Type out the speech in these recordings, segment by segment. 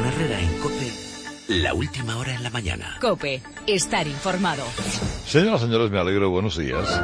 Con Herrera en COPE, la última hora en la mañana. COPE, estar informado. Señoras y señores, me alegro, buenos días.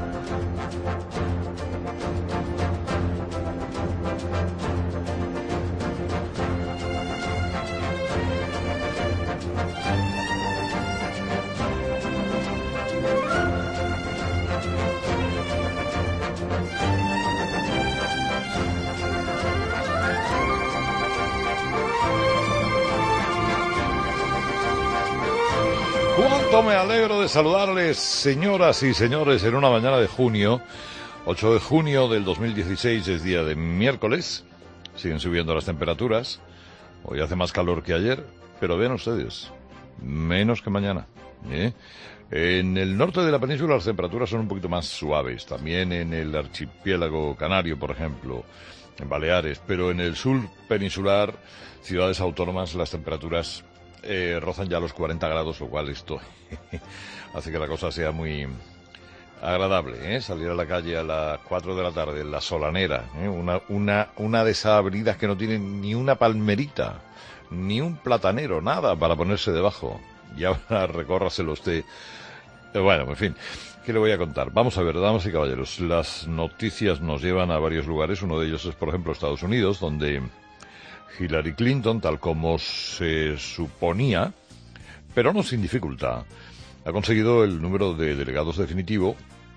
Cuánto me alegro de saludarles, señoras y señores, en una mañana de junio, 8 de junio del 2016, es día de miércoles. Siguen subiendo las temperaturas. Hoy hace más calor que ayer, pero vean ustedes, menos que mañana, ¿eh? En el norte de la península las temperaturas son un poquito más suaves, también en el archipiélago canario, por ejemplo, en Baleares, pero en el sur peninsular, ciudades autónomas, las temperaturas rozan ya los 40 grados, lo cual esto hace que la cosa sea muy agradable, ¿eh? Salir a la calle a las 4 de la tarde, en la Solanera, ¿eh? Una de esas avenidas que no tiene ni una palmerita, ni un platanero, nada para ponerse debajo. Y ahora recórraselo usted. Bueno, en fin, ¿qué le voy a contar? Vamos a ver, damas y caballeros, las noticias nos llevan a varios lugares. Uno de ellos es, por ejemplo, Estados Unidos, donde Hillary Clinton, tal como se suponía, pero no sin dificultad, ha conseguido el número de delegados definitivo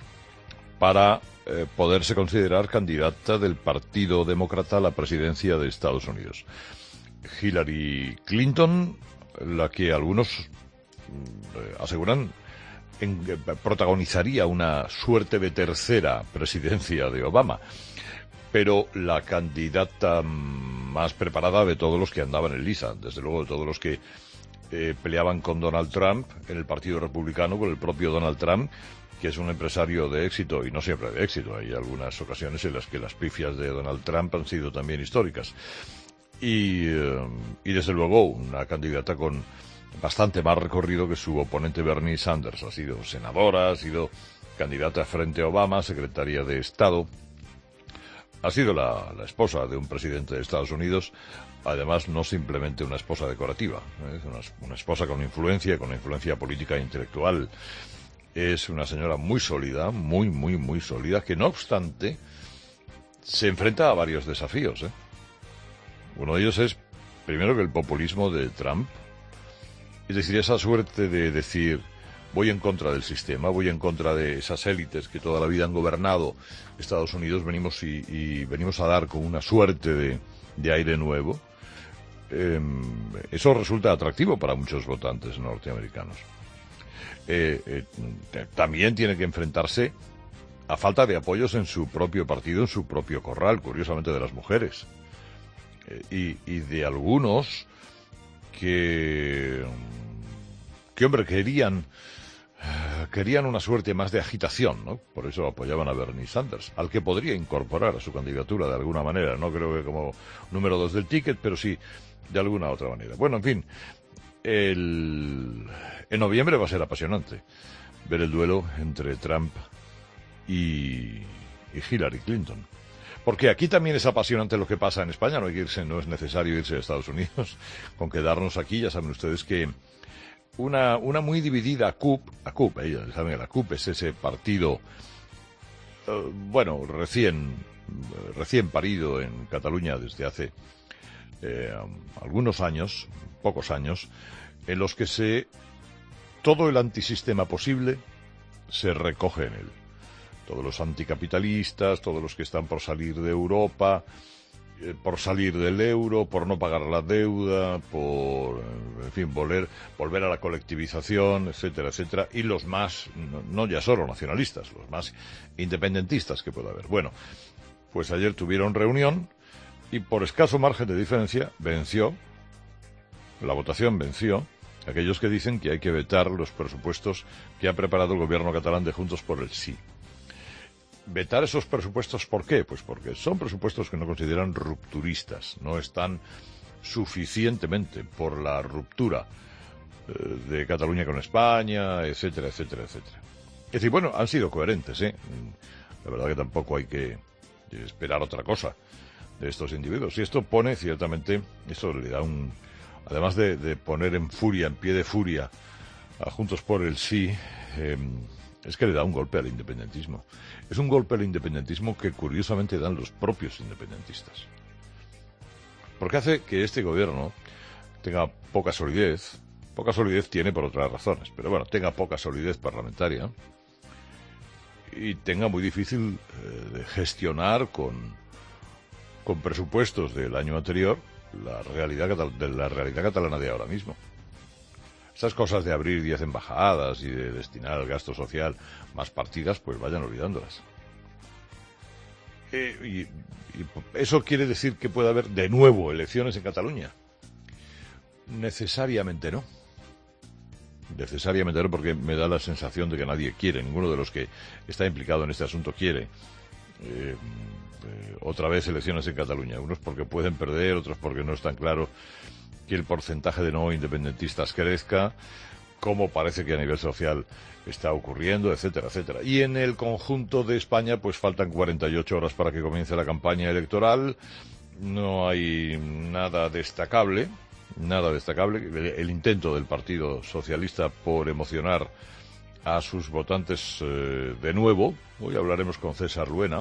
para poderse considerar candidata del Partido Demócrata a la presidencia de Estados Unidos. Hillary Clinton, la que algunos aseguran protagonizaría una suerte de tercera presidencia de Obama, pero la candidata más preparada de todos los que andaban en lisa, desde luego de todos los que peleaban con Donald Trump en el Partido Republicano, con el propio Donald Trump, que es un empresario de éxito, y no siempre de éxito. Hay algunas ocasiones en las que las pifias de Donald Trump han sido también históricas. Y desde luego una candidata con bastante más recorrido que su oponente Bernie Sanders. Ha sido senadora, ha sido candidata frente a Obama, secretaria de Estado. Ha sido la esposa de un presidente de Estados Unidos, además no simplemente una esposa decorativa, es una esposa con influencia política e intelectual. Es una señora muy sólida, muy sólida, que no obstante se enfrenta a varios desafíos, ¿eh? Uno de ellos es, primero, que el populismo de Trump, es decir, esa suerte de decir: voy en contra del sistema, voy en contra de esas élites que toda la vida han gobernado Estados Unidos, venimos a dar con una suerte de aire nuevo. Eso resulta atractivo para muchos votantes norteamericanos. También tiene que enfrentarse a falta de apoyos en su propio partido, en su propio corral, curiosamente de las mujeres, y de algunos que hombre, querían una suerte más de agitación, ¿no? Por eso apoyaban a Bernie Sanders, al que podría incorporar a su candidatura de alguna manera. No creo que como número 2 del ticket, pero sí de alguna otra manera. Bueno, en fin, en noviembre va a ser apasionante ver el duelo entre Trump y Hillary Clinton. Porque aquí también es apasionante lo que pasa en España. No es necesario irse a Estados Unidos. Con quedarnos aquí, ya saben ustedes que una muy dividida CUP, ellos saben que la CUP es ese partido, recién parido en Cataluña desde hace algunos años, pocos años, en los que todo el antisistema posible se recoge en él. Todos los anticapitalistas, todos los que están por salir de Europa, por salir del euro, por no pagar la deuda, por, en fin, volver a la colectivización, etcétera, etcétera, y los más, no ya solo nacionalistas, los más independentistas que pueda haber. Bueno, pues ayer tuvieron reunión y por escaso margen de diferencia la votación venció aquellos que dicen que hay que vetar los presupuestos que ha preparado el gobierno catalán de Juntos por el Sí. Vetar esos presupuestos, ¿por qué? Pues porque son presupuestos que no consideran rupturistas, no están suficientemente por la ruptura de Cataluña con España, etcétera, etcétera, etcétera. Es decir, bueno, han sido coherentes, ¿eh? La verdad que tampoco hay que esperar otra cosa de estos individuos. Y esto pone, ciertamente, esto le da además de poner en pie de furia a Juntos por el Sí, es que le da un golpe al independentismo. Es un golpe al independentismo que curiosamente dan los propios independentistas. Porque hace que este gobierno tenga poca solidez. Poca solidez tiene por otras razones, pero bueno, tenga poca solidez parlamentaria y tenga muy difícil de gestionar con presupuestos del año anterior la realidad catalana de ahora mismo. Estas cosas de abrir 10 embajadas y de destinar al gasto social más partidas, pues vayan olvidándolas. Y eso quiere decir que puede haber de nuevo elecciones en Cataluña. Necesariamente no. Necesariamente no, porque me da la sensación de que nadie quiere, ninguno de los que está implicado en este asunto quiere otra vez elecciones en Cataluña. Unos porque pueden perder, otros porque no es tan claro que el porcentaje de no independentistas crezca, como parece que a nivel social está ocurriendo, etcétera, etcétera. Y en el conjunto de España, pues faltan 48 horas para que comience la campaña electoral. No hay nada destacable. El intento del Partido Socialista por emocionar a sus votantes de nuevo. Hoy hablaremos con César Luena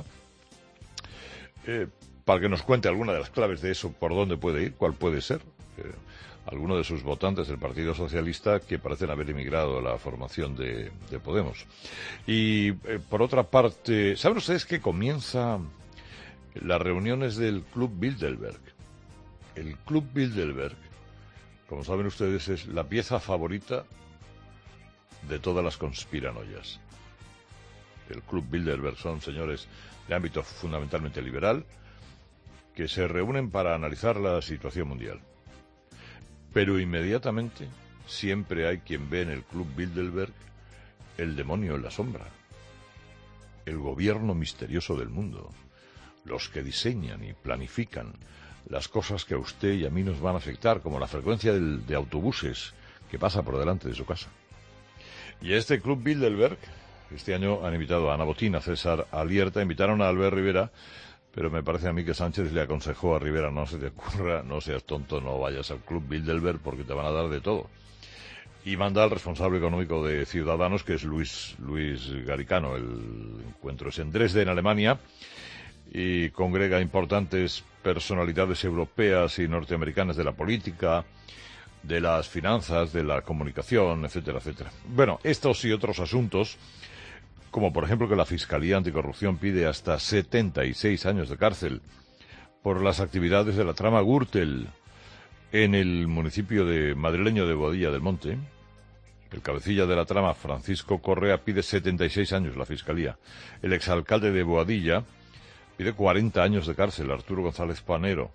para que nos cuente alguna de las claves de eso, por dónde puede ir, cuál puede ser. Algunos de sus votantes del Partido Socialista que parecen haber emigrado a la formación de Podemos. Y por otra parte, ¿saben ustedes que comienzan las reuniones del Club Bilderberg? El Club Bilderberg, como saben ustedes, es la pieza favorita de todas las conspiranoias. El Club Bilderberg son señores de ámbito fundamentalmente liberal que se reúnen para analizar la situación mundial. Pero inmediatamente siempre hay quien ve en el Club Bilderberg el demonio en la sombra, el gobierno misterioso del mundo, los que diseñan y planifican las cosas que a usted y a mí nos van a afectar, como la frecuencia de autobuses que pasa por delante de su casa. Y a este Club Bilderberg, este año han invitado a Ana Botín, a César Alierta, invitaron a Albert Rivera, pero me parece a mí que Sánchez le aconsejó a Rivera: no se te ocurra, no seas tonto, no vayas al Club Bilderberg porque te van a dar de todo. Y manda al responsable económico de Ciudadanos, que es Luis Garicano. El encuentro es en Dresde, en Alemania, y congrega importantes personalidades europeas y norteamericanas de la política, de las finanzas, de la comunicación, etcétera, etcétera. Bueno, estos y otros asuntos, como por ejemplo que la Fiscalía Anticorrupción pide hasta 76 años de cárcel por las actividades de la trama Gürtel en el municipio madrileño de Boadilla del Monte. El cabecilla de la trama, Francisco Correa, pide 76 años la Fiscalía. El exalcalde de Boadilla pide 40 años de cárcel, Arturo González Panero.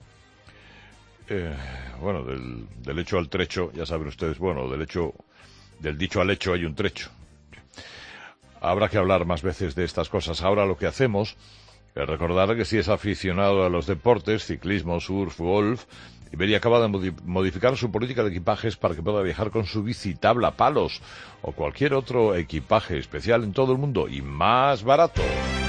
Bueno, del hecho al trecho, ya saben ustedes, bueno, del dicho al hecho hay un trecho. Habrá que hablar más veces de estas cosas. Ahora lo que hacemos es recordar que si es aficionado a los deportes, ciclismo, surf, golf, Iberia acaba de modificar su política de equipajes para que pueda viajar con su bici, tabla, palos o cualquier otro equipaje especial en todo el mundo y más barato.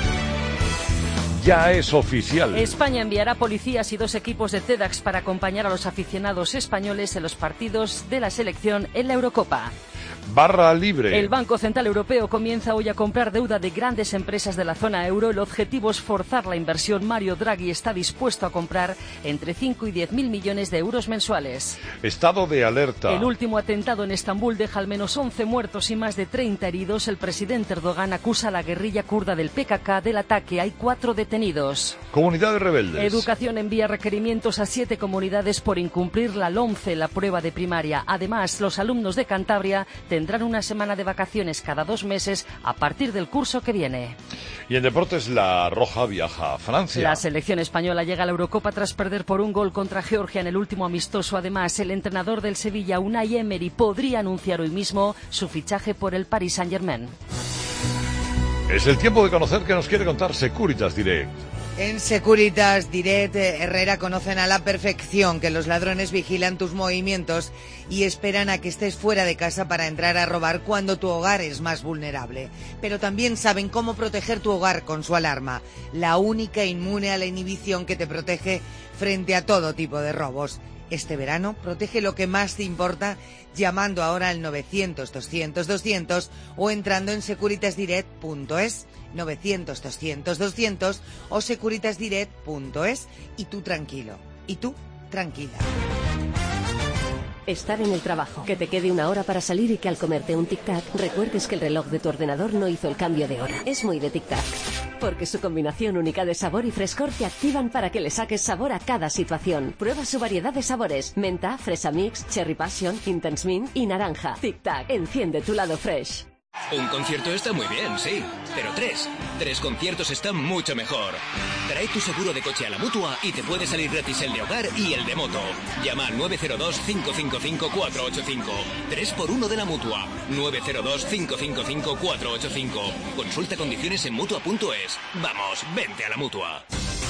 Ya es oficial. España enviará policías y 2 equipos de CEDAX para acompañar a los aficionados españoles en los partidos de la selección en la Eurocopa. Barra libre. El Banco Central Europeo comienza hoy a comprar deuda de grandes empresas de la zona euro. El objetivo es forzar la inversión. Mario Draghi está dispuesto a comprar entre 5 y 10.000 millones de euros mensuales. Estado de alerta. El último atentado en Estambul deja al menos 11 muertos y más de 30 heridos. El presidente Erdogan acusa a la guerrilla kurda del PKK del ataque. Hay 4 detenidos. Comunidades rebeldes. Educación envía requerimientos a 7 comunidades por incumplir la LOMCE, la prueba de primaria. Además, los alumnos de Cantabria tendrán una semana de vacaciones cada 2 meses a partir del curso que viene. Y en deportes, la Roja viaja a Francia. La selección española llega a la Eurocopa tras perder por 1 gol contra Georgia en el último amistoso. Además, el entrenador del Sevilla, Unai Emery, podría anunciar hoy mismo su fichaje por el Paris Saint-Germain. Es el tiempo de conocer qué nos quiere contar Securitas Direct. En Securitas Direct, Herrera, conocen a la perfección que los ladrones vigilan tus movimientos y esperan a que estés fuera de casa para entrar a robar cuando tu hogar es más vulnerable. Pero también saben cómo proteger tu hogar con su alarma, la única inmune a la inhibición que te protege frente a todo tipo de robos. Este verano protege lo que más te importa llamando ahora al 900-200-200 o entrando en securitasdirect.es, 900-200-200 o securitasdirect.es, y tú tranquilo, y tú tranquila. Estar en el trabajo, que te quede una hora para salir y que al comerte un tic-tac recuerdes que el reloj de tu ordenador no hizo el cambio de hora. Es muy de tic-tac, porque su combinación única de sabor y frescor te activan para que le saques sabor a cada situación. Prueba su variedad de sabores: menta, fresa mix, cherry passion, intense mint y naranja. Tic-tac, enciende tu lado fresh. Un concierto está muy bien, sí, pero tres conciertos están mucho mejor. Trae tu seguro de coche a la Mutua y te puede salir gratis el de hogar y el de moto. Llama al 902-555-485. 3x1 de la Mutua. 902-555-485. Consulta condiciones en Mutua.es. Vamos, vente a la Mutua.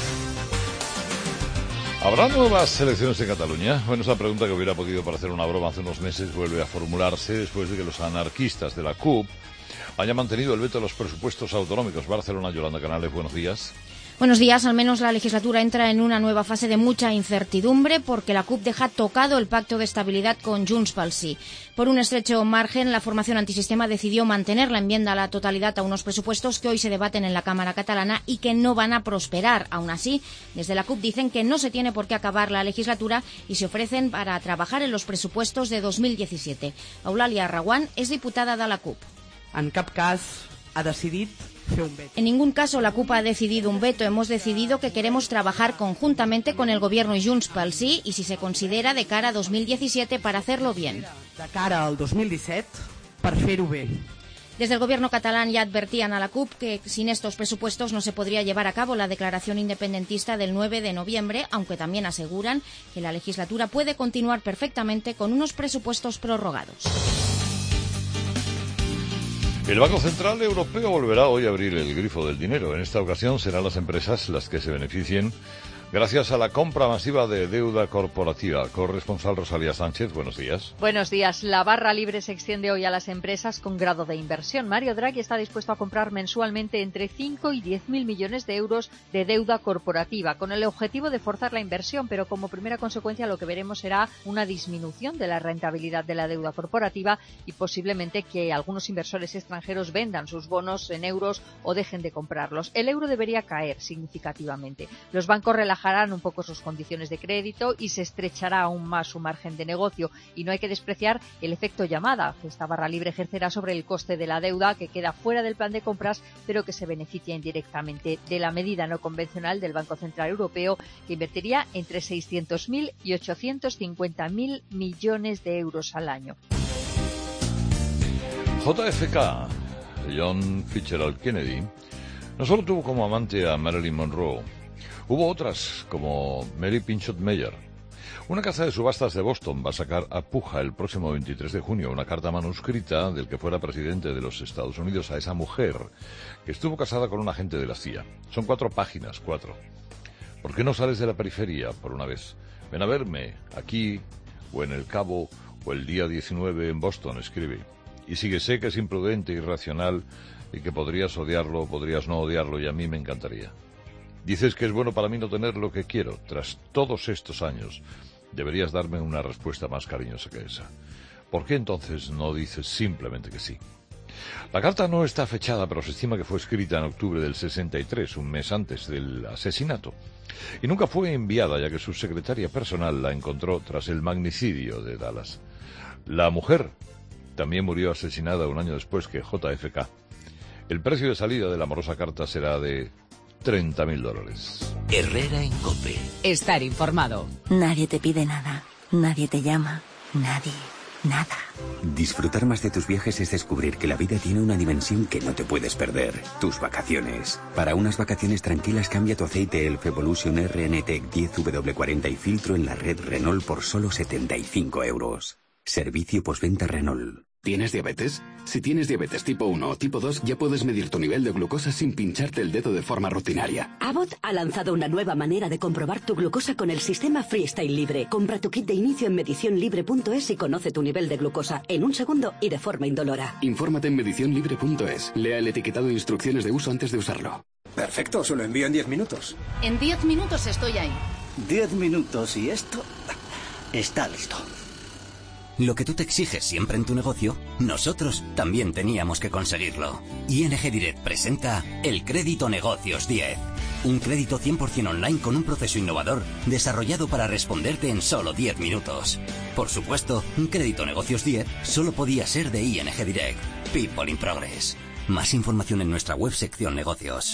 ¿Habrá nuevas elecciones en Cataluña? Bueno, esa pregunta, que hubiera podido parecer una broma hace unos meses, vuelve a formularse después de que los anarquistas de la CUP hayan mantenido el veto a los presupuestos autonómicos. Barcelona, Yolanda Canales, buenos días. Buenos días. Al menos la legislatura entra en una nueva fase de mucha incertidumbre porque la CUP deja tocado el pacto de estabilidad con Junts pel Sí. Por un estrecho margen, la formación antisistema decidió mantener la enmienda a la totalidad a unos presupuestos que hoy se debaten en la Cámara catalana y que no van a prosperar. Aún así, desde la CUP dicen que no se tiene por qué acabar la legislatura y se ofrecen para trabajar en los presupuestos de 2017. Eulàlia Reguant és diputada de la CUP. En cap cas ha decidit fer un veto. En ningún caso la CUP ha decidido un veto. Hemos decidido que queremos trabajar conjuntamente con el Gobierno y Junts pel Sí, y si se considera de cara a 2017 para hacerlo bien. De cara al 2017 per fer-ho bé. Desde el Gobierno catalán ya advertían a la CUP que sin estos presupuestos no se podría llevar a cabo la declaración independentista del 9 de noviembre, aunque también aseguran que la legislatura puede continuar perfectamente con unos presupuestos prorrogados. El Banco Central Europeo volverá hoy a abrir el grifo del dinero. En esta ocasión serán las empresas las que se beneficien gracias a la compra masiva de deuda corporativa. Corresponsal Rosalía Sánchez, buenos días. Buenos días. La barra libre se extiende hoy a las empresas con grado de inversión. Mario Draghi está dispuesto a comprar mensualmente entre 5 y 10.000 millones de euros de deuda corporativa, con el objetivo de forzar la inversión, pero como primera consecuencia lo que veremos será una disminución de la rentabilidad de la deuda corporativa y posiblemente que algunos inversores extranjeros vendan sus bonos en euros o dejen de comprarlos. El euro debería caer significativamente. Los bancos relajarán un poco sus condiciones de crédito y se estrechará aún más su margen de negocio. Y no hay que despreciar el efecto llamada que esta barra libre ejercerá sobre el coste de la deuda, que queda fuera del plan de compras, pero que se beneficia indirectamente de la medida no convencional del Banco Central Europeo, que invertiría entre 600.000 y 850.000 millones de euros al año. JFK, John Fitzgerald Kennedy, no solo tuvo como amante a Marilyn Monroe. Hubo otras, como Mary Pinchot Meyer. Una casa de subastas de Boston va a sacar a puja el próximo 23 de junio una carta manuscrita del que fuera presidente de los Estados Unidos a esa mujer que estuvo casada con un agente de la CIA. Son 4 páginas, 4. ¿Por qué no sales de la periferia por una vez? Ven a verme, aquí, o en El Cabo, o el día 19 en Boston, escribe. Y sí que sé que es imprudente, irracional, y que podrías odiarlo, podrías no odiarlo, y a mí me encantaría. Dices que es bueno para mí no tener lo que quiero. Tras todos estos años, deberías darme una respuesta más cariñosa que esa. ¿Por qué entonces no dices simplemente que sí? La carta no está fechada, pero se estima que fue escrita en octubre del 63, un mes antes del asesinato. Y nunca fue enviada, ya que su secretaria personal la encontró tras el magnicidio de Dallas. La mujer también murió asesinada un año después que JFK. El precio de salida de la amorosa carta será de $30.000. Herrera en COPE. Estar informado. Nadie te pide nada. Nadie te llama. Nadie. Nada. Disfrutar más de tus viajes es descubrir que la vida tiene una dimensión que no te puedes perder. Tus vacaciones. Para unas vacaciones tranquilas, cambia tu aceite Elf Evolution RN-Tech 10W40 y filtro en la red Renault por solo 75 €. Servicio postventa Renault. ¿Tienes diabetes? Si tienes diabetes tipo 1 o tipo 2, ya puedes medir tu nivel de glucosa sin pincharte el dedo de forma rutinaria. Abbott ha lanzado una nueva manera de comprobar tu glucosa con el sistema Freestyle Libre. Compra tu kit de inicio en medicionlibre.es y conoce tu nivel de glucosa en un segundo y de forma indolora. Infórmate en medicionlibre.es. Lea el etiquetado e instrucciones de uso antes de usarlo. Perfecto, se lo envío en 10 minutos. En 10 minutos estoy ahí. 10 minutos y esto... está listo. Lo que tú te exiges siempre en tu negocio, nosotros también teníamos que conseguirlo. ING Direct presenta el Crédito Negocios 10. Un crédito 100% online con un proceso innovador desarrollado para responderte en solo 10 minutos. Por supuesto, un Crédito Negocios 10 solo podía ser de ING Direct. People in Progress. Más información en nuestra web sección negocios.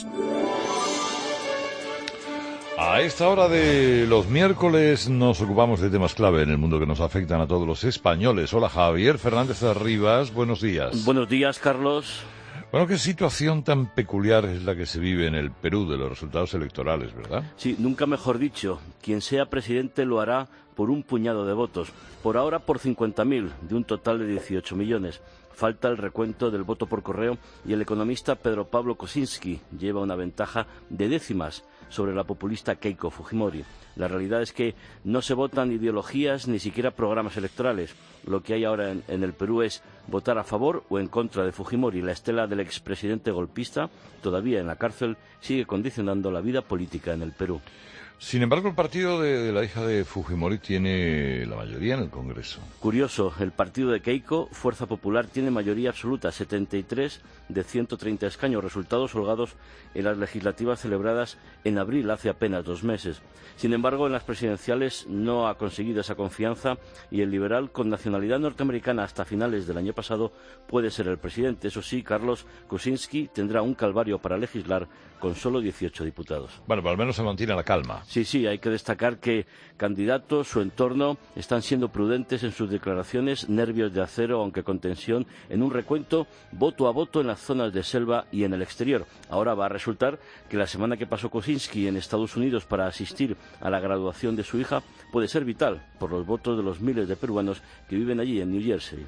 A esta hora de los miércoles nos ocupamos de temas clave en el mundo que nos afectan a todos los españoles. Hola, Javier Fernández Arribas, buenos días. Buenos días, Carlos. Bueno, qué situación tan peculiar es la que se vive en el Perú de los resultados electorales, ¿verdad? Sí, nunca mejor dicho. Quien sea presidente lo hará por un puñado de votos. Por ahora por 50.000, de un total de 18 millones. Falta el recuento del voto por correo y el economista Pedro Pablo Kuczynski lleva una ventaja de décimas sobre la populista Keiko Fujimori. La realidad es que no se votan ideologías ni siquiera programas electorales. Lo que hay ahora en el Perú es votar a favor o en contra de Fujimori. La estela del expresidente golpista, todavía en la cárcel, sigue condicionando la vida política en el Perú. Sin embargo, el partido de la hija de Fujimori tiene la mayoría en el Congreso. Curioso, el partido de Keiko, Fuerza Popular, tiene mayoría absoluta, 73 de 130 escaños, resultados holgados en las legislativas celebradas en abril, hace apenas 2 meses. Sin embargo, en las presidenciales no ha conseguido esa confianza y el liberal, con nacionalidad norteamericana hasta finales del año pasado, puede ser el presidente. Eso sí, Carlos Kuczynski tendrá un calvario para legislar con solo 18 diputados. Bueno, pero al menos se mantiene la calma. Sí, hay que destacar que candidatos, su entorno, están siendo prudentes en sus declaraciones, nervios de acero, aunque con tensión, en un recuento voto a voto en las zonas de selva y en el exterior. Ahora va a resultar que la semana que pasó Kuczynski en Estados Unidos para asistir a la graduación de su hija puede ser vital por los votos de los miles de peruanos que viven allí en New Jersey.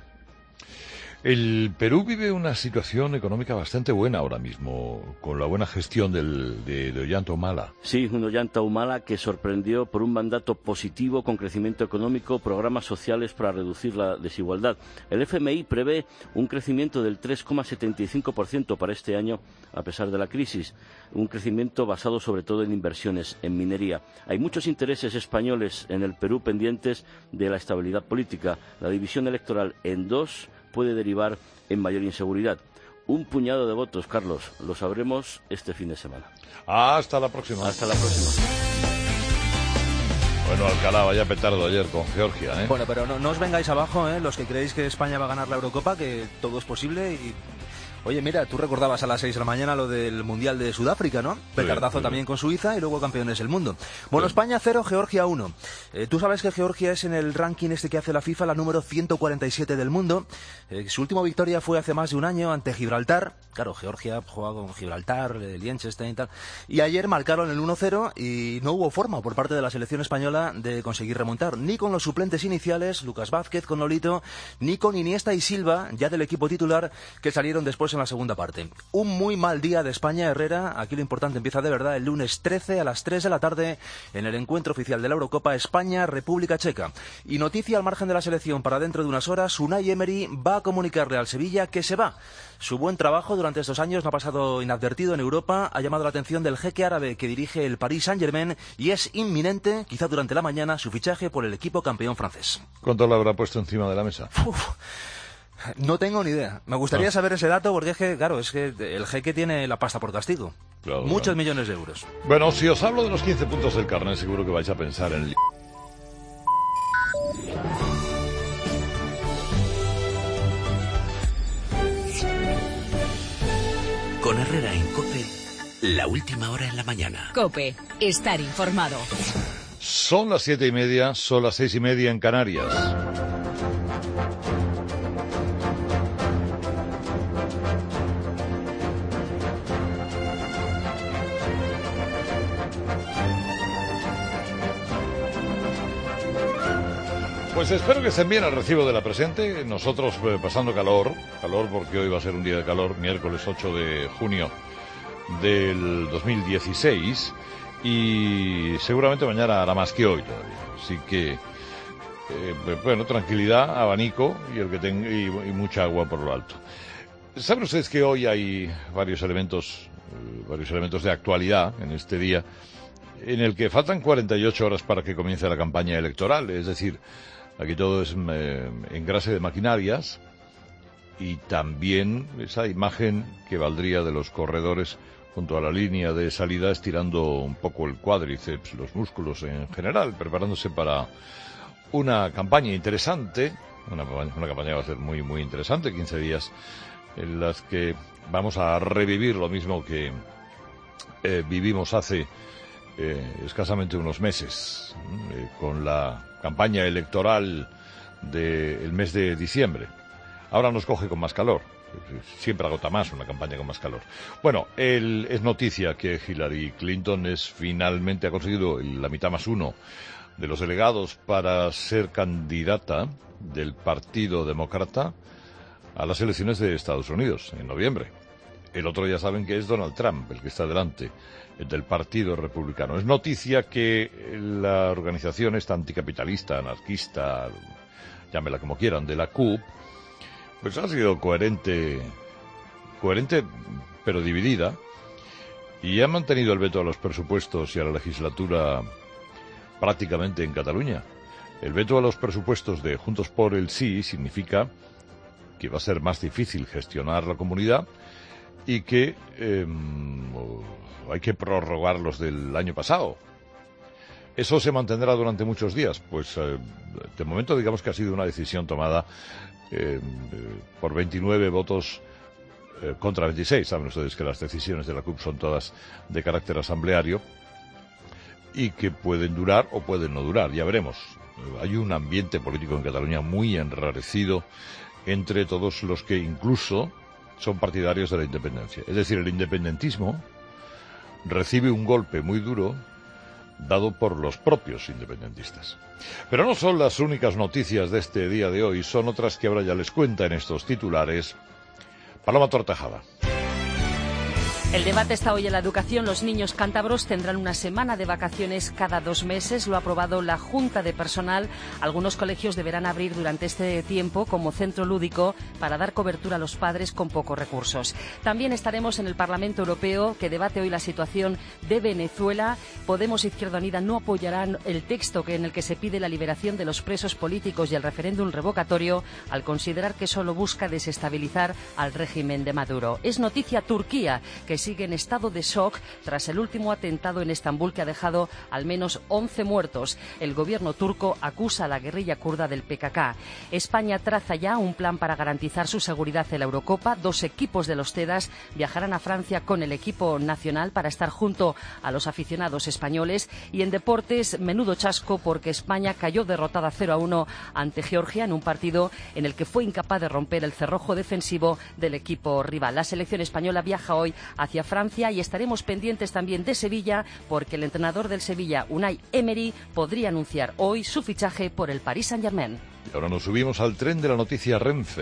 El Perú vive una situación económica bastante buena ahora mismo, con la buena gestión de Ollanta Humala. Sí, un Ollanta Humala que sorprendió por un mandato positivo con crecimiento económico, programas sociales para reducir la desigualdad. El FMI prevé un crecimiento del 3,75% para este año, a pesar de la crisis. Un crecimiento basado sobre todo en inversiones en minería. Hay muchos intereses españoles en el Perú pendientes de la estabilidad política. La división electoral en dos puede derivar en mayor inseguridad. Un puñado de votos, Carlos, lo sabremos este fin de semana. Hasta la próxima. Hasta la próxima. Bueno, Alcalá, vaya petardo ayer con Georgia, ¿eh? Bueno, pero no os vengáis abajo, los que creéis que España va a ganar la Eurocopa, que todo es posible y... Oye, mira, tú recordabas a las 6 de la mañana lo del Mundial de Sudáfrica, ¿no? Petardazo también con Suiza y luego campeones del mundo. Bueno, España 0, Georgia 1. Tú sabes que Georgia es en el ranking que hace la FIFA la número 147 del mundo. Su última victoria fue hace más de un año ante Gibraltar. Claro, Georgia juega con Gibraltar, Liechtenstein y tal. Y ayer marcaron el 1-0 y no hubo forma por parte de la selección española de conseguir remontar. Ni con los suplentes iniciales, Lucas Vázquez con Nolito, ni con Iniesta y Silva, ya del equipo titular, que salieron después en la segunda parte. Un muy mal día de España, Herrera. Aquí lo importante empieza de verdad el lunes 13 a las 3 de la tarde en el encuentro oficial de la Eurocopa España-República Checa. Y noticia al margen de la selección para dentro de unas horas, Unai Emery va a comunicarle al Sevilla que se va. Su buen trabajo durante estos años no ha pasado inadvertido en Europa, ha llamado la atención del jeque árabe que dirige el Paris Saint-Germain y es inminente, quizá durante la mañana, su fichaje por el equipo campeón francés. ¿Cuánto le habrá puesto encima de la mesa? No tengo ni idea. Me gustaría saber ese dato porque es que, claro, es que el jeque tiene la pasta por castigo. Claro, Muchos millones de euros. Bueno, si os hablo de los 15 puntos del carnet, seguro que vais a pensar en... Con Herrera en COPE, la última hora en la mañana. COPE, estar informado. Son las 7:30, son las 6:30 en Canarias. Pues espero que estén bien al recibo de la presente. Nosotros pasando calor porque hoy va a ser un día de calor, miércoles 8 de junio del 2016 y seguramente mañana hará más que hoy todavía. Así que, bueno, tranquilidad, abanico y el que tenga y mucha agua por lo alto. ¿Saben ustedes que hoy hay varios elementos de actualidad en este día? en el que faltan 48 horas para que comience la campaña electoral. Es decir, aquí todo es engrase de maquinarias y también esa imagen que valdría de los corredores junto a la línea de salida, estirando un poco el cuádriceps, los músculos en general, preparándose para una campaña interesante, una campaña que va a ser muy, muy interesante, 15 días en las que vamos a revivir lo mismo que vivimos hace escasamente unos meses, con la campaña electoral del mes de diciembre. Ahora nos coge con más calor. Siempre agota más una campaña con más calor. Bueno, es noticia que Hillary Clinton finalmente ha conseguido la mitad más uno de los delegados para ser candidata del Partido Demócrata a las elecciones de Estados Unidos en noviembre. El otro ya saben que es Donald Trump el que está delante del Partido Republicano. Es noticia que la organización esta anticapitalista, anarquista, llámela como quieran, de la CUP, pues ha sido coherente pero dividida, y ha mantenido el veto a los presupuestos y a la legislatura prácticamente en Cataluña. El veto a los presupuestos de Juntos por el Sí significa que va a ser más difícil gestionar la comunidad y que hay que prorrogar los del año pasado. ¿Eso se mantendrá durante muchos días? Pues de momento digamos que ha sido una decisión tomada por 29 votos contra 26. Saben ustedes que las decisiones de la CUP son todas de carácter asambleario y que pueden durar o pueden no durar, ya veremos. Hay un ambiente político en Cataluña muy enrarecido entre todos los que incluso son partidarios de la independencia. Es decir, el independentismo recibe un golpe muy duro dado por los propios independentistas. Pero no son las únicas noticias de este día de hoy, son otras que ahora ya les cuenta en estos titulares Paloma Tortajada. El debate está hoy en la educación. Los niños cántabros tendrán una semana de vacaciones cada 2 meses. Lo ha aprobado la Junta de Personal. Algunos colegios deberán abrir durante este tiempo como centro lúdico para dar cobertura a los padres con pocos recursos. También estaremos en el Parlamento Europeo, que debate hoy la situación de Venezuela. Podemos e Izquierda Unida no apoyarán el texto en el que se pide la liberación de los presos políticos y el referéndum revocatorio, al considerar que solo busca desestabilizar al régimen de Maduro. Es noticia Turquía, que sigue en estado de shock tras el último atentado en Estambul que ha dejado al menos 11 muertos. El gobierno turco acusa a la guerrilla kurda del PKK. España traza ya un plan para garantizar su seguridad en la Eurocopa. 2 equipos de los TEDAS viajarán a Francia con el equipo nacional para estar junto a los aficionados españoles. Y en deportes, menudo chasco porque España cayó derrotada 0-1 ante Georgia en un partido en el que fue incapaz de romper el cerrojo defensivo del equipo rival. La selección española viaja hoy hacia Francia y estaremos pendientes también de Sevilla porque el entrenador del Sevilla, Unai Emery, podría anunciar hoy su fichaje por el Paris Saint-Germain. Y ahora nos subimos al tren de la noticia Renfe.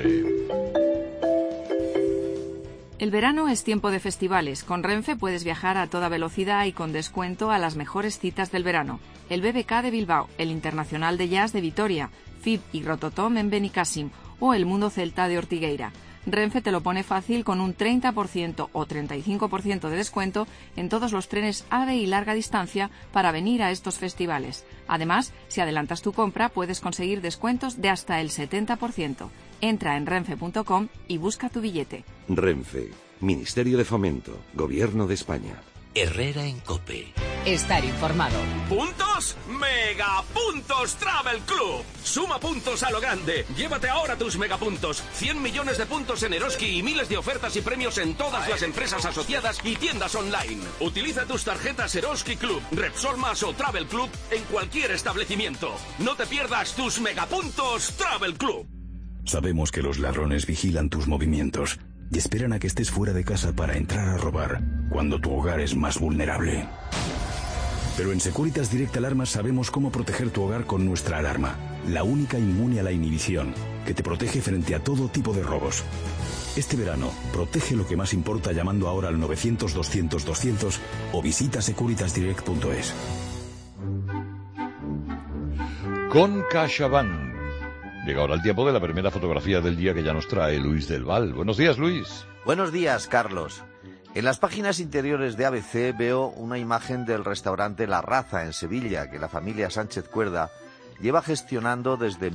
El verano es tiempo de festivales. Con Renfe puedes viajar a toda velocidad y con descuento a las mejores citas del verano. El BBK de Bilbao, el Internacional de Jazz de Vitoria, FIB y Rototom en Benicàssim o el Mundo Celta de Ortigueira. Renfe te lo pone fácil con un 30% o 35% de descuento en todos los trenes AVE y larga distancia para venir a estos festivales. Además, si adelantas tu compra, puedes conseguir descuentos de hasta el 70%. Entra en renfe.com y busca tu billete. Renfe, Ministerio de Fomento, Gobierno de España. Herrera en COPE. Estar informado. ¿Puntos? ¡Megapuntos Travel Club! Suma puntos a lo grande. Llévate ahora tus megapuntos. 100 millones de puntos en Eroski y miles de ofertas y premios en todas las empresas asociadas y tiendas online. Utiliza tus tarjetas Eroski Club, Repsol Más o Travel Club en cualquier establecimiento. No te pierdas tus megapuntos Travel Club. Sabemos que los ladrones vigilan tus movimientos y esperan a que estés fuera de casa para entrar a robar cuando tu hogar es más vulnerable. Pero en Securitas Direct Alarmas sabemos cómo proteger tu hogar con nuestra alarma, la única inmune a la inhibición, que te protege frente a todo tipo de robos. Este verano, protege lo que más importa llamando ahora al 900-200-200 o visita securitasdirect.es. Con CaixaBank. Llega ahora el tiempo de la primera fotografía del día que ya nos trae Luis del Val. Buenos días, Luis. Buenos días, Carlos. En las páginas interiores de ABC veo una imagen del restaurante La Raza en Sevilla, que la familia Sánchez Cuerda lleva gestionando desde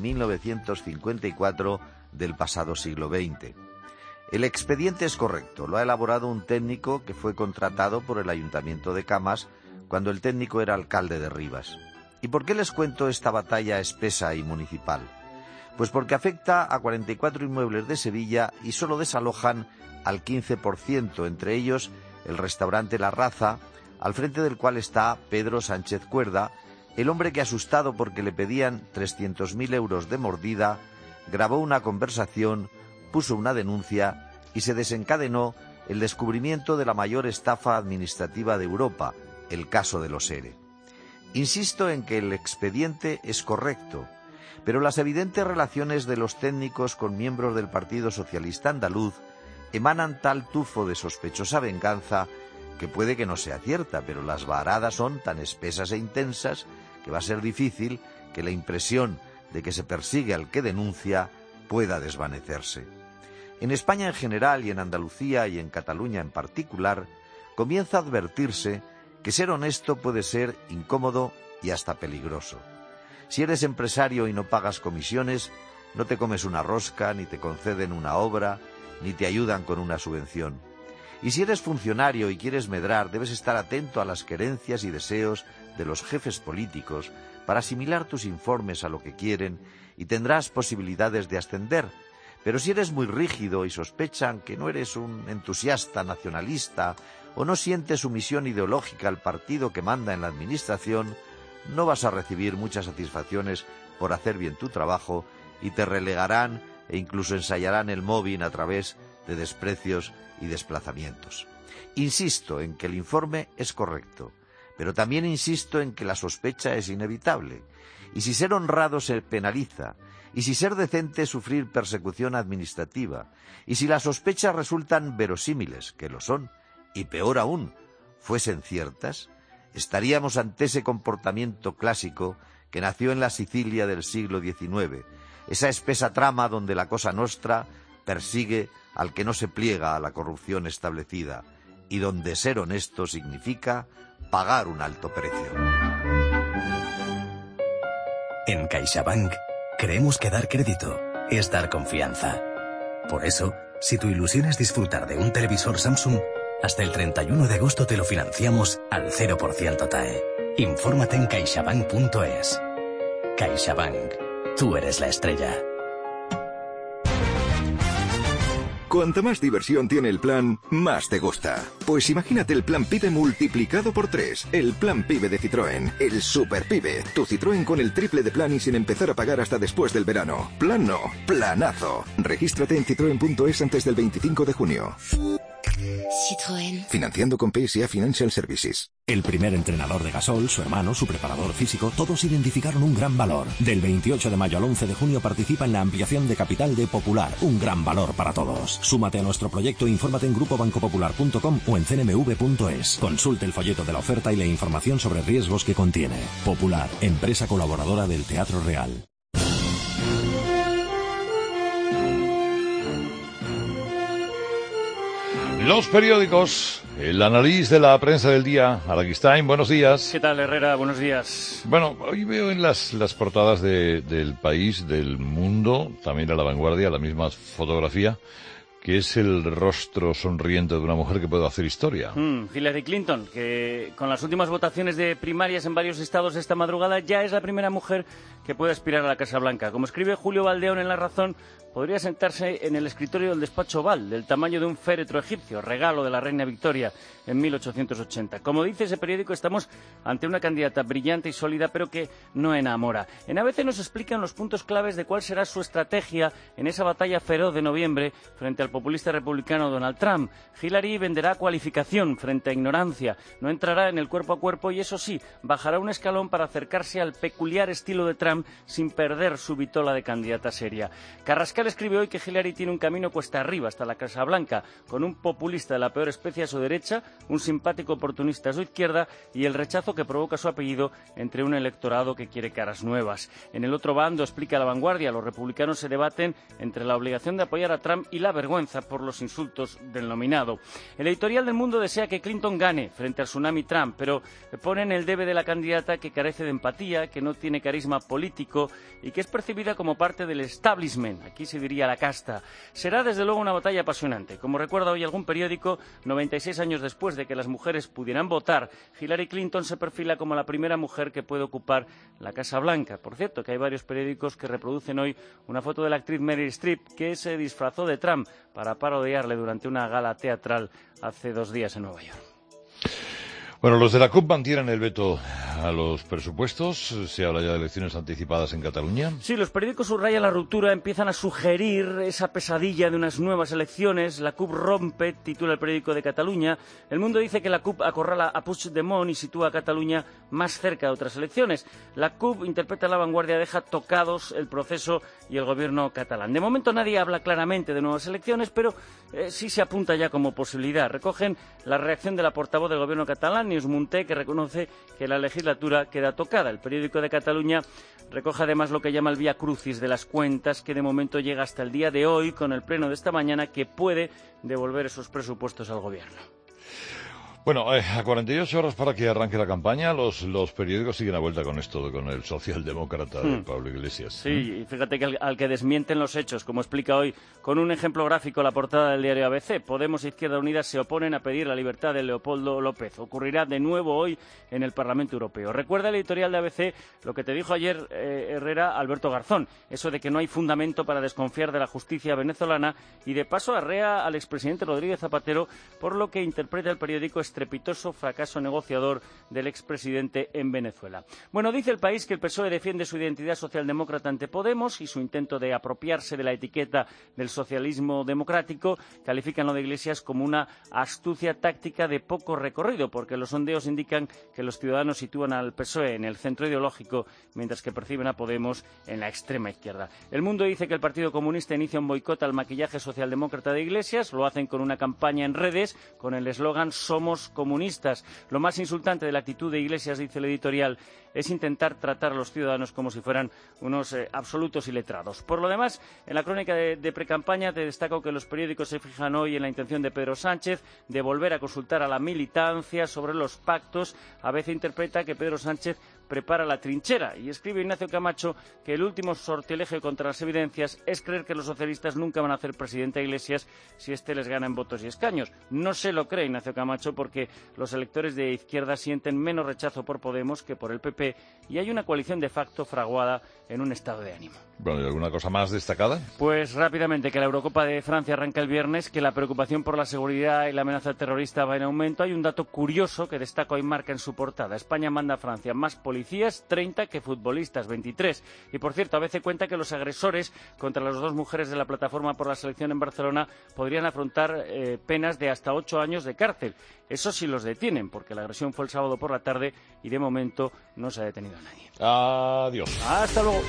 1954 del pasado siglo XX. El expediente es correcto, lo ha elaborado un técnico que fue contratado por el Ayuntamiento de Camas cuando el técnico era alcalde de Rivas. ¿Y por qué les cuento esta batalla espesa y municipal? Pues porque afecta a 44 inmuebles de Sevilla y solo desalojan al 15%, entre ellos el restaurante La Raza, al frente del cual está Pedro Sánchez Cuerda, el hombre que, asustado porque le pedían 300.000 euros de mordida, grabó una conversación, puso una denuncia y se desencadenó el descubrimiento de la mayor estafa administrativa de Europa, el caso de los ERE. Insisto en que el expediente es correcto, pero las evidentes relaciones de los técnicos con miembros del Partido Socialista Andaluz emanan tal tufo de sospechosa venganza que puede que no sea cierta, pero las varadas son tan espesas e intensas que va a ser difícil que la impresión de que se persigue al que denuncia pueda desvanecerse. En España en general y en Andalucía y en Cataluña en particular, comienza a advertirse que ser honesto puede ser incómodo y hasta peligroso. Si eres empresario y no pagas comisiones, no te comes una rosca, ni te conceden una obra, ni te ayudan con una subvención. Y si eres funcionario y quieres medrar, debes estar atento a las querencias y deseos de los jefes políticos para asimilar tus informes a lo que quieren y tendrás posibilidades de ascender. Pero si eres muy rígido y sospechan que no eres un entusiasta nacionalista o no sientes sumisión ideológica al partido que manda en la administración, no vas a recibir muchas satisfacciones por hacer bien tu trabajo y te relegarán e incluso ensayarán el mobbing a través de desprecios y desplazamientos. Insisto en que el informe es correcto, pero también insisto en que la sospecha es inevitable. Y si ser honrado se penaliza, y si ser decente es sufrir persecución administrativa, y si las sospechas resultan verosímiles, que lo son, y peor aún, fuesen ciertas, estaríamos ante ese comportamiento clásico que nació en la Sicilia del siglo XIX, esa espesa trama donde la Cosa Nostra persigue al que no se pliega a la corrupción establecida y donde ser honesto significa pagar un alto precio. En CaixaBank creemos que dar crédito es dar confianza. Por eso, si tu ilusión es disfrutar de un televisor Samsung, hasta el 31 de agosto te lo financiamos al 0% TAE. Infórmate en caixabank.es. CaixaBank. Tú eres la estrella. Cuanta más diversión tiene el plan, más te gusta. Pues imagínate el plan PIBE multiplicado por 3. El plan PIBE de Citroën. El Super PIBE. Tu Citroën con el triple de plan y sin empezar a pagar hasta después del verano. Plan no, planazo. Regístrate en citroen.es antes del 25 de junio. Citroën. Financiando con PSA Financial Services. El primer entrenador de Gasol, su hermano, su preparador físico, todos identificaron un gran valor. Del 28 de mayo al 11 de junio participa en la ampliación de capital de Popular. Un gran valor para todos. Súmate a nuestro proyecto e infórmate en grupobancopopular.com o en cnmv.es. Consulte el folleto de la oferta y la información sobre riesgos que contiene. Popular, empresa colaboradora del Teatro Real. Los periódicos, el análisis de la prensa del día. Araquistain, buenos días. ¿Qué tal, Herrera? Buenos días. Bueno, hoy veo en las portadas del País, del Mundo, también a La Vanguardia, la misma fotografía, que es el rostro sonriente de una mujer que puede hacer historia. Hillary Clinton, que con las últimas votaciones de primarias en varios estados esta madrugada ya es la primera mujer que puede aspirar a la Casa Blanca. Como escribe Julio Valdeón en La Razón, podría sentarse en el escritorio del despacho oval, del tamaño de un féretro egipcio, regalo de la reina Victoria en 1880. Como dice ese periódico, estamos ante una candidata brillante y sólida, pero que no enamora. En ABC nos explican los puntos claves de cuál será su estrategia en esa batalla feroz de noviembre frente al populista republicano Donald Trump. Hillary venderá cualificación frente a ignorancia, no entrará en el cuerpo a cuerpo y, eso sí, bajará un escalón para acercarse al peculiar estilo de Trump sin perder su vitola de candidata seria. Carrascal Pascal escribe hoy que Hillary tiene un camino cuesta arriba hasta la Casa Blanca, con un populista de la peor especie a su derecha, un simpático oportunista a su izquierda y el rechazo que provoca su apellido entre un electorado que quiere caras nuevas. En el otro bando, explica La Vanguardia, los republicanos se debaten entre la obligación de apoyar a Trump y la vergüenza por los insultos del nominado. El editorial del Mundo desea que Clinton gane frente al tsunami Trump, pero pone en el debe de la candidata que carece de empatía, que no tiene carisma político y que es percibida como parte del establishment, aquí se diría la casta. Será desde luego una batalla apasionante. Como recuerda hoy algún periódico, 96 años después de que las mujeres pudieran votar, Hillary Clinton se perfila como la primera mujer que puede ocupar la Casa Blanca. Por cierto, que hay varios periódicos que reproducen hoy una foto de la actriz Meryl Streep que se disfrazó de Trump para parodiarle durante una gala teatral hace 2 días en Nueva York. Bueno, los de la CUP mantienen el veto a los presupuestos. Se habla ya de elecciones anticipadas en Cataluña. Sí, los periódicos subrayan la ruptura, empiezan a sugerir esa pesadilla de unas nuevas elecciones. La CUP rompe, titula el periódico de Cataluña. El Mundo dice que la CUP acorrala a Puigdemont y sitúa a Cataluña más cerca de otras elecciones. La CUP, interpreta La Vanguardia, deja tocados el proceso y el gobierno catalán. De momento nadie habla claramente de nuevas elecciones, pero sí se apunta ya como posibilidad. Recogen la reacción de la portavoz del gobierno catalán, Neus Munté, que reconoce que la legislatura queda tocada. El periódico de Cataluña recoge además lo que llama el vía crucis de las cuentas, que de momento llega hasta el día de hoy, con el pleno de esta mañana, que puede devolver esos presupuestos al gobierno. Bueno, a 48 horas para que arranque la campaña, los periódicos siguen a vuelta con esto, con el socialdemócrata de Pablo Iglesias. Sí, y fíjate que al que desmienten los hechos, como explica hoy con un ejemplo gráfico la portada del diario ABC, Podemos e Izquierda Unida se oponen a pedir la libertad de Leopoldo López. Ocurrirá de nuevo hoy en el Parlamento Europeo. Recuerda el editorial de ABC lo que te dijo ayer Herrera Alberto Garzón, eso de que no hay fundamento para desconfiar de la justicia venezolana, y de paso arrea al expresidente Rodríguez Zapatero por lo que interpreta el periódico estrepitoso fracaso negociador del expresidente en Venezuela. Bueno, dice El País que el PSOE defiende su identidad socialdemócrata ante Podemos y su intento de apropiarse de la etiqueta del socialismo democrático. Califican lo de Iglesias como una astucia táctica de poco recorrido, porque los sondeos indican que los ciudadanos sitúan al PSOE en el centro ideológico, mientras que perciben a Podemos en la extrema izquierda. El Mundo dice que el Partido Comunista inicia un boicot al maquillaje socialdemócrata de Iglesias. Lo hacen con una campaña en redes con el eslogan "Somos comunistas". Lo más insultante de la actitud de Iglesias, dice el editorial, es intentar tratar a los ciudadanos como si fueran unos absolutos iletrados. Por lo demás, en la crónica de precampaña te destaco que los periódicos se fijan hoy en la intención de Pedro Sánchez de volver a consultar a la militancia sobre los pactos. A veces interpreta que Pedro Sánchez prepara la trinchera, y escribe Ignacio Camacho que el último sortilegio contra las evidencias es creer que los socialistas nunca van a hacer presidente a Iglesias si éste les gana en votos y escaños. No se lo cree Ignacio Camacho, porque los electores de izquierda sienten menos rechazo por Podemos que por el PP, y hay una coalición de facto fraguada en un estado de ánimo. Bueno, ¿y alguna cosa más destacada? Pues rápidamente, que la Eurocopa de Francia arranca el viernes, que la preocupación por la seguridad y la amenaza terrorista va en aumento. Hay un dato curioso que destaca hoy Marca en su portada. España manda a Francia más policías, 30, que futbolistas, 23. Y por cierto, ABC cuenta que los agresores contra las 2 mujeres de la plataforma por la selección en Barcelona podrían afrontar penas de hasta 8 años de cárcel. Eso sí los detienen, porque la agresión fue el sábado por la tarde y de momento no se ha detenido a nadie. Adiós. Hasta luego.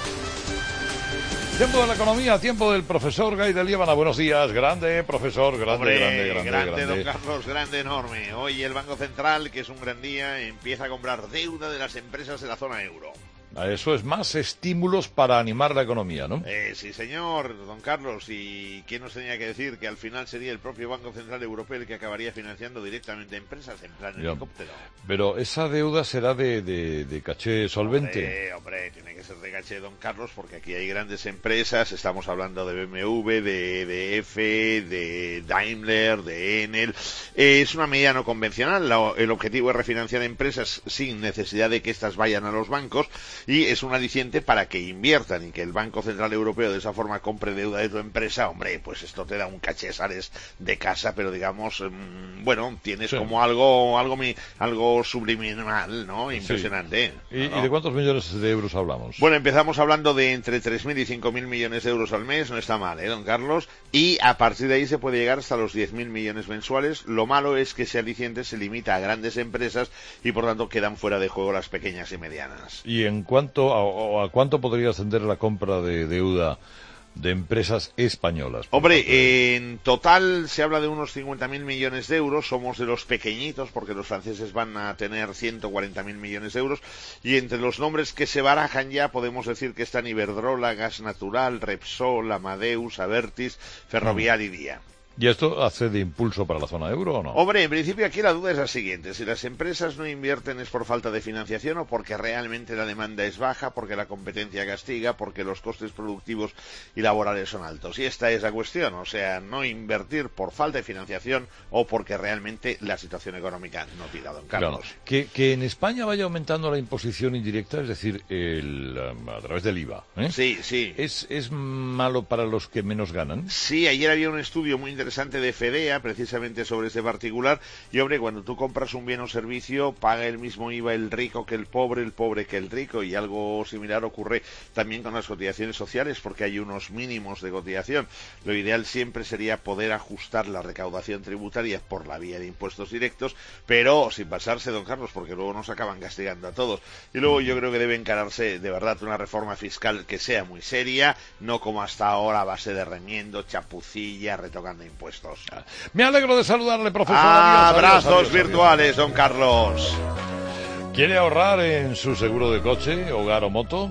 Tiempo de la economía, tiempo del profesor Gay de Líbana. Buenos días, grande profesor, grande. Don Carlos, grande, enorme. Hoy el Banco Central, que es un gran día, empieza a comprar deuda de las empresas de la zona euro. Eso es más estímulos para animar la economía, ¿no? Sí, señor, don Carlos. ¿Y quién nos tenía que decir que al final sería el propio Banco Central Europeo el que acabaría financiando directamente empresas en plan helicóptero? Pero esa deuda será de caché solvente. Hombre, tiene que ser de caché, don Carlos, porque aquí hay grandes empresas. Estamos hablando de BMW, de EDF, de Daimler, de Enel. Es una medida no convencional. El objetivo es refinanciar empresas sin necesidad de que éstas vayan a los bancos, y es un aliciente para que inviertan, y que el Banco Central Europeo de esa forma compre deuda de tu empresa. Hombre, pues esto te da un caché, sales de casa, pero digamos, bueno, tienes como algo subliminal, ¿no? Impresionante. Sí. ¿Y de cuántos millones de euros hablamos? Bueno, empezamos hablando de entre 3.000 y 5.000 millones de euros al mes, no está mal, don Carlos, y a partir de ahí se puede llegar hasta los 10.000 millones mensuales. Lo malo es que ese aliciente se limita a grandes empresas y por tanto quedan fuera de juego las pequeñas y medianas. ¿Y en cuánto a cuánto podría ascender la compra de deuda de empresas españolas. Hombre, en total se habla de unos 50.000 millones de euros, somos de los pequeñitos porque los franceses van a tener 140.000 millones de euros y entre los nombres que se barajan ya podemos decir que están Iberdrola, Gas Natural, Repsol, Amadeus, Abertis, Ferrovial y Día. ¿Y esto hace de impulso para la zona euro o no? Hombre, en principio aquí la duda es la siguiente. Si las empresas no invierten es por falta de financiación o porque realmente la demanda es baja, porque la competencia castiga, porque los costes productivos y laborales son altos. Y esta es la cuestión. O sea, no invertir por falta de financiación o porque realmente la situación económica no tira, don Carlos. Claro. Que en España vaya aumentando la imposición indirecta, es decir, a través del IVA. Sí, sí. ¿Es malo para los que menos ganan? Sí, ayer había un estudio muy interesante de FEDEA, precisamente sobre este particular, y hombre, cuando tú compras un bien o servicio, paga el mismo IVA el rico que el pobre que el rico, y algo similar ocurre también con las cotizaciones sociales, porque hay unos mínimos de cotización. Lo ideal siempre sería poder ajustar la recaudación tributaria por la vía de impuestos directos, pero sin pasarse, don Carlos, porque luego nos acaban castigando a todos. Y luego yo creo que debe encararse de verdad una reforma fiscal que sea muy seria, no como hasta ahora a base de remiendo, chapucilla, retocando impuestos. Me alegro de saludarle, profesor. Abrazos virtuales, don Carlos. ¿Quiere ahorrar en su seguro de coche, hogar o moto?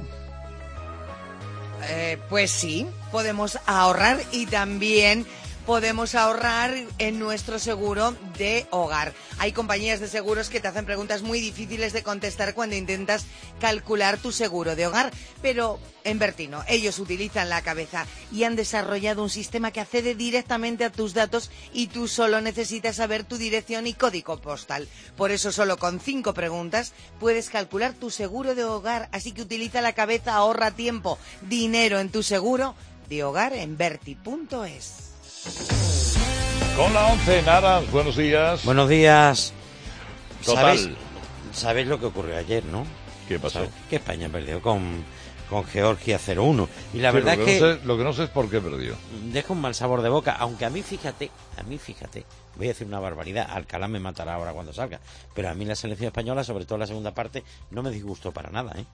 Pues sí, podemos ahorrar y también podemos ahorrar en nuestro seguro de hogar. Hay compañías de seguros que te hacen preguntas muy difíciles de contestar cuando intentas calcular tu seguro de hogar, pero en Bertino ellos utilizan la cabeza y han desarrollado un sistema que accede directamente a tus datos y tú solo necesitas saber tu dirección y código postal. Por eso solo con 5 preguntas puedes calcular tu seguro de hogar, así que utiliza la cabeza, ahorra tiempo, dinero en tu seguro de hogar en Berti.es. Con la 11, Nara, buenos días. Buenos días. Total. ¿Sabéis lo que ocurrió ayer, no? ¿Qué pasó? ¿Sabes? Que España perdió con Georgia 0-1. Y la verdad es que... lo que no sé es por qué perdió. Deja un mal sabor de boca, aunque a mí, fíjate, voy a decir una barbaridad, Alcalá me matará ahora cuando salga, pero a mí la selección española, sobre todo la segunda parte, no me disgustó para nada, ¿eh?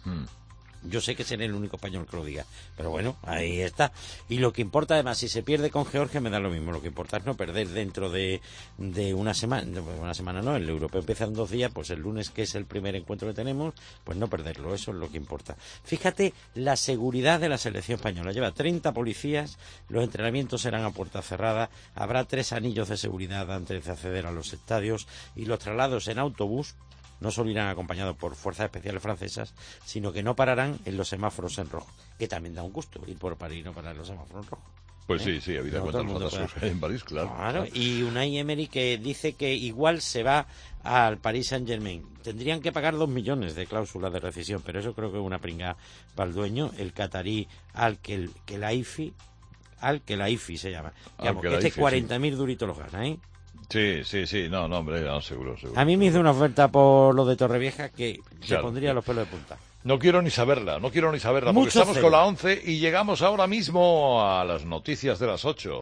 Yo sé que seré el único español que lo diga, pero bueno, ahí está. Y lo que importa, además, si se pierde con Georgia me da lo mismo. Lo que importa es no perder dentro de una semana no, el europeo empieza en 2 días, pues el lunes, que es el primer encuentro que tenemos, pues no perderlo, eso es lo que importa. Fíjate la seguridad de la selección española, lleva 30 policías, los entrenamientos serán a puerta cerrada, habrá 3 anillos de seguridad antes de acceder a los estadios y los traslados en autobús no solo irán acompañados por fuerzas especiales francesas, sino que no pararán en los semáforos en rojo, que también da un gusto ir por París y no parar en los semáforos en rojo. Pues sí, habida cuenta los atrasos en París, claro. Y Unai Emery que dice que igual se va al Paris Saint-Germain. Tendrían que pagar 2 millones de cláusula de rescisión, pero eso creo que es una pringa para el dueño, el catarí Al-Khelaifi se llama. Digamos, 40.000 duritos los gana, ¿eh? Sí, no, hombre, no, seguro. A mí me hizo una oferta por lo de Torrevieja que se pondría los pelos de punta. No quiero ni saberla, porque estamos con la 11 y llegamos ahora mismo a las noticias de las 8.